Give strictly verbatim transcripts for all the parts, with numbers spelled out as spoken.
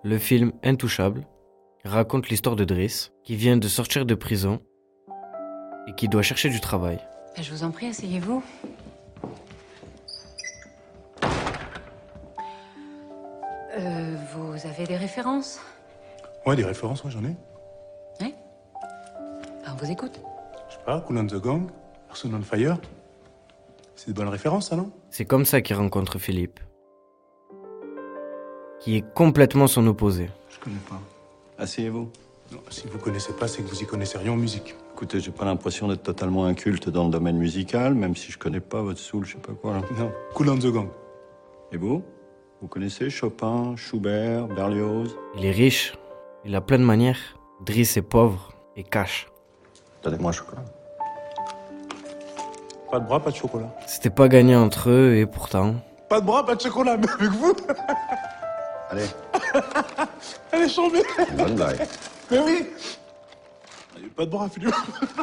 Le film Intouchable raconte l'histoire de Driss, qui vient de sortir de prison et qui doit chercher du travail. Je vous en prie, asseyez-vous. Euh, vous avez des références? Ouais, des références, ouais, j'en ai. Oui? Ben, on vous écoute. Je sais pas, Cool and the Gang, Person on Fire. C'est de bonnes références, ça, non? C'est comme ça qu'il rencontre Philippe, qui est complètement son opposé. Je connais pas. Asseyez-vous. Non, si vous connaissez pas, c'est que vous y connaissez rien en musique. Écoutez, j'ai pas l'impression d'être totalement inculte dans le domaine musical, même si je connais pas votre soul, je sais pas quoi, là. Non, Cool and the Gang. Et vous? Vous connaissez Chopin, Schubert, Berlioz? Il est riche, il a plein de manières. Driss est pauvre et cash. Donnez-moi un chocolat. Pas de bras, pas de chocolat. C'était pas gagné entre eux et pourtant... Pas de bras, pas de chocolat, mais avec vous. Allez. Elle est chambée. Une bonne blague. Mais oui. Il n'y a pas de bras, Philippe.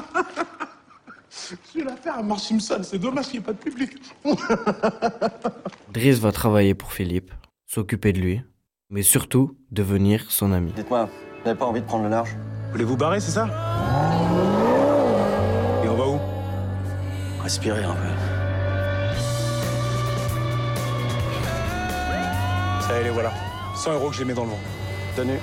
Je vais la faire à Mark Simpson, c'est dommage qu'il n'y ait pas de public. Driss va travailler pour Philippe, s'occuper de lui, mais surtout devenir son ami. Dites-moi, vous n'avez pas envie de prendre le large? Voulez vous barrer, c'est ça? Et on va où? Respirez un peu. Ça y est, les voilà. cent euros que j'ai mis dans le vent. Tenue.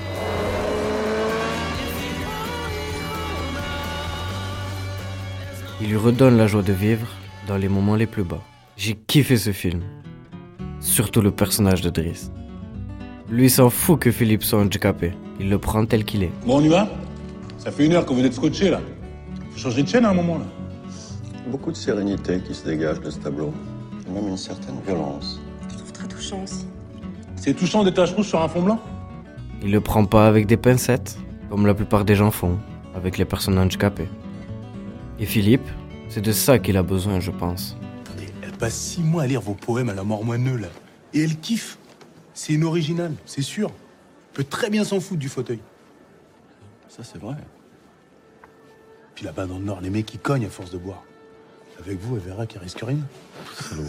Il lui redonne la joie de vivre dans les moments les plus bas. J'ai kiffé ce film. Surtout le personnage de Driss. Lui s'en fout que Philippe soit handicapé. Il le prend tel qu'il est. Bon, on y va? Ça fait une heure que vous êtes scotché, là. Faut changer de chaîne à un moment, là. Beaucoup de sérénité qui se dégage de ce tableau. Et même une certaine violence. Je trouve très touchant aussi. C'est touchant des taches rouges sur un fond blanc? Il le prend pas avec des pincettes, comme la plupart des gens font, avec les personnes handicapées. Et Philippe, c'est de ça qu'il a besoin, je pense. Attendez, elle passe six mois à lire vos poèmes à la mort moineux, là. Et elle kiffe. C'est une originale, c'est sûr. Elle peut très bien s'en foutre du fauteuil. Ça, c'est vrai. Puis là-bas dans le Nord, les mecs, ils cognent à force de boire. Avec vous, elle verra qu'il risque rien. Salaud.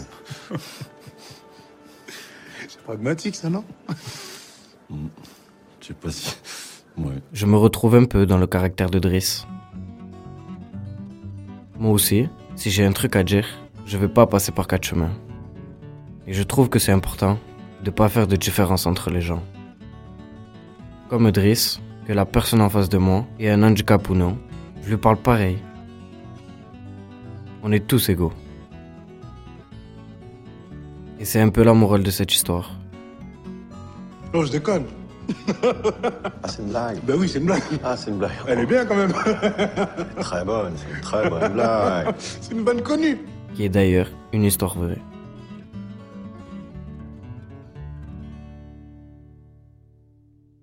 C'est pragmatique, ça, non? Hmm. Je sais pas si... Ouais. Je me retrouve un peu dans le caractère de Driss. Moi aussi, si j'ai un truc à dire, je vais pas passer par quatre chemins. Et je trouve que c'est important de pas faire de différence entre les gens. Comme Driss, que la personne en face de moi ait un handicap ou non, je lui parle pareil. On est tous égaux. Et c'est un peu la morale de cette histoire. Non, je déconne. Ah, c'est une blague. Ben oui, c'est une blague. Ah, c'est une blague. Elle est bien, quand même. Très bonne, c'est une très bonne blague. C'est une bonne connue. Qui est d'ailleurs une histoire vraie.